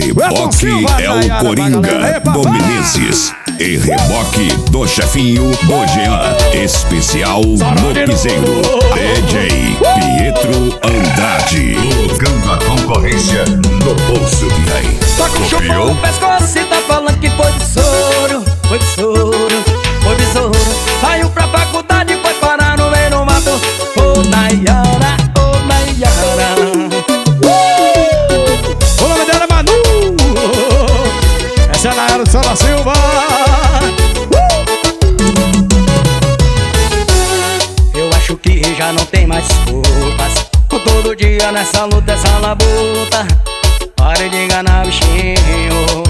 Reboque é o Coringa do Menezes e reboque do chefinho do Jean. Especial no piseiro, DJ Pietro Andrade. Colocando a concorrência no bolso. E aí? Tá com chupão no pescoço e tá falando que foi besouro. Foi besouro, foi besouro. Saiu pra faculdade e foi parar no meio do mato. Ô Nayara, ô Nayara. O nome dela é Manu. Essa é a Nayara do Sala Silva. Eu acho que já não tem mais desculpas. Todo dia nessa luta, essa labuta. Pare de enganar bichinho.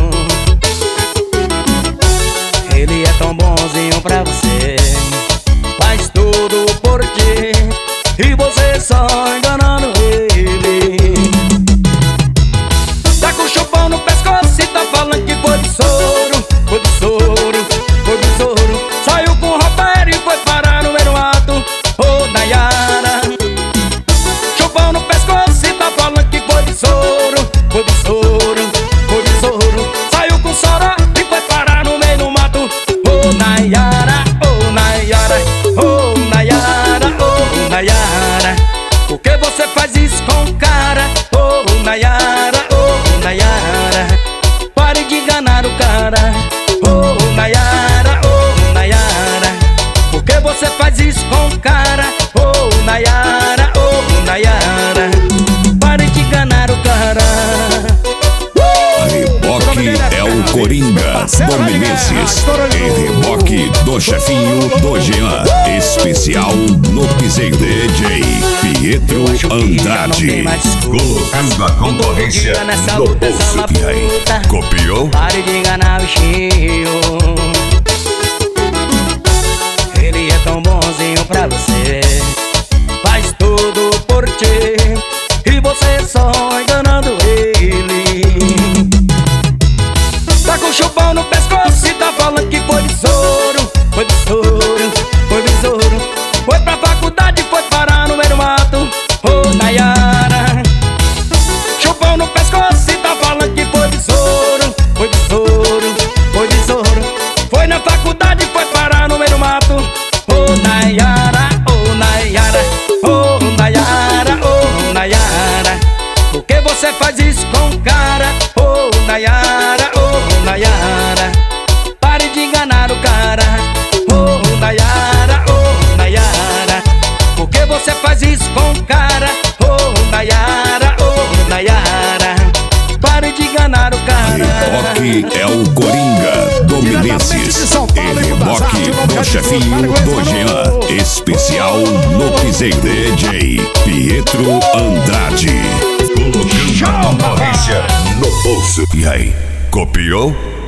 Ele é tão bonzinho pra você, faz tudo por ti, e você só enganando ele. Tá com chupão no pescoço e tá falando que foi besouro. Foi besouro, foi besouro. Saiu com o Roberto e foi parar no meio do mato. Ô Nayara. Chupão no pescoço e tá falando que foi besouro. Foi besouro, foi besouro. Saiu com Soró e foi parar no meio do mato. Ô Nayara, ô Nayara, ô Nayara, ô Nayara. Por que você faz isso com o cara? Ô Nayara, ô Nayara. Pare de enganar o cara. Ô Nayara, ô Nayara. Por que você faz isso com o cara? Ô Nayara, ô Nayara. Pare de enganar o cara. Reboque é o Coringa do Menezes e reboque do chefinho do Jean. Especial no piseiro, DJ Pietro Andrade. Colocando a concorrência no bolso. E aí? Copiou? Pare de enganar o bichinho. Ele é tão bonzinho pra você, faz tudo por ti, e você só enganando ele. Tá com chupão no pescoço e tá falando que foi besouro. Foi besouro, foi besouro. Foi pra faculdade e foi parar no meio do mato. Ô Nayara. Chupão no pescoço e tá falando que foi besouro. Foi besouro, foi besouro. Foi na faculdade e foi parar no meio do mato. Ô Nayara, ô Nayara, ô Nayara, ô Nayara. Por que você faz isso com o cara? Ô Nayara, ô Nayara. Pare de enganar o cara. Ô Nayara, ô Nayara. Por que você faz isso com o cara? Ô Nayara, ô Nayara. Pare de enganar o cara. Reboque é o Coringa do Menezes e reboque do chefinho do Jean. Especial no piseiro, DJ Pietro Andrade. Colocando a concorrência no bolso. E aí? Copiou?